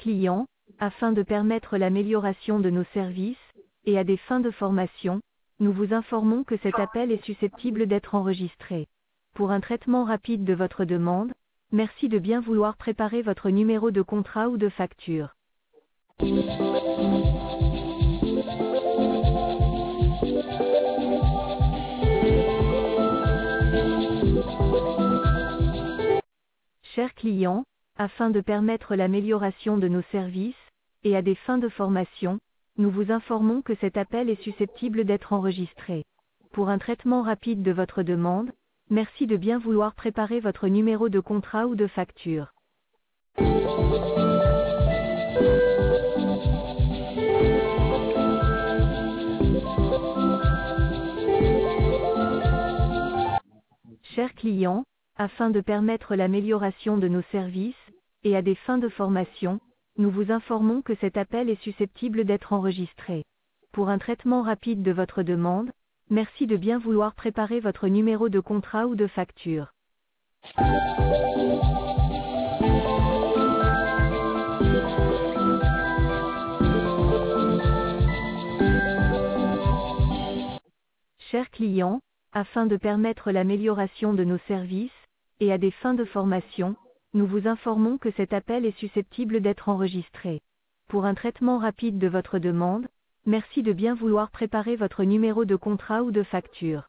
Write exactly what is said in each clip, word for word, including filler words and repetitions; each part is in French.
client, afin de permettre l'amélioration de nos services, et à des fins de formation, nous vous informons que cet appel est susceptible d'être enregistré. Pour un traitement rapide de votre demande, merci de bien vouloir préparer votre numéro de contrat ou de facture. Chers clients, afin de permettre l'amélioration de nos services, et à des fins de formation, nous vous informons que cet appel est susceptible d'être enregistré. Pour un traitement rapide de votre demande, merci de bien vouloir préparer votre numéro de contrat ou de facture. Chers clients, afin de permettre l'amélioration de nos services, et à des fins de formation, nous vous informons que cet appel est susceptible d'être enregistré. Pour un traitement rapide de votre demande, merci de bien vouloir préparer votre numéro de contrat ou de facture. Chers clients, afin de permettre l'amélioration de nos services, et à des fins de formation, nous vous informons que cet appel est susceptible d'être enregistré. Pour un traitement rapide de votre demande, merci de bien vouloir préparer votre numéro de contrat ou de facture.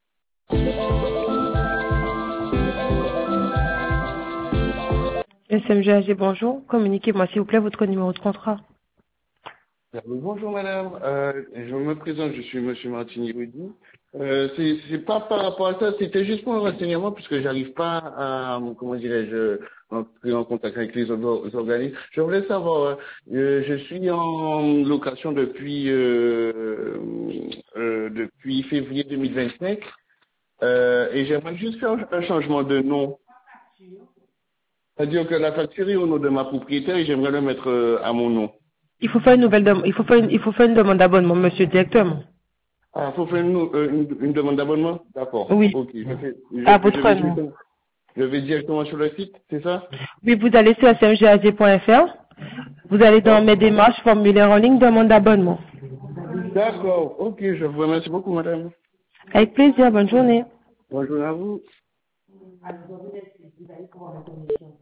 S M G A G, bonjour. Communiquez-moi s'il vous plaît votre numéro de contrat. Euh, Bonjour madame, euh, je me présente, je suis monsieur Martini Rudy. Euh, c'est c'est pas par rapport à ça, c'était juste pour un renseignement puisque j'arrive pas à, comment dirais-je, entrer en contact avec les autres organismes. Je voulais savoir, euh, je suis en location depuis euh, euh, depuis février deux mille vingt-cinq euh, et j'aimerais juste faire un changement de nom. C'est-à-dire que la facture est au nom de ma propriétaire et j'aimerais le mettre euh, à mon nom. Il faut faire une nouvelle demande, il faut faire une, il faut faire une demande d'abonnement, monsieur, directement. Ah, faut faire une, euh, une, une demande d'abonnement? D'accord. Oui. Ok. Je, fais, je, À je, votre vais, nom. je vais directement sur le site, c'est ça? Oui, vous allez sur S M G A G point F R. Vous allez dans mes démarches, formulaire en ligne, demande d'abonnement. D'accord. Ok, je vous remercie beaucoup, madame. Avec plaisir, bonne journée. Bonjour à vous.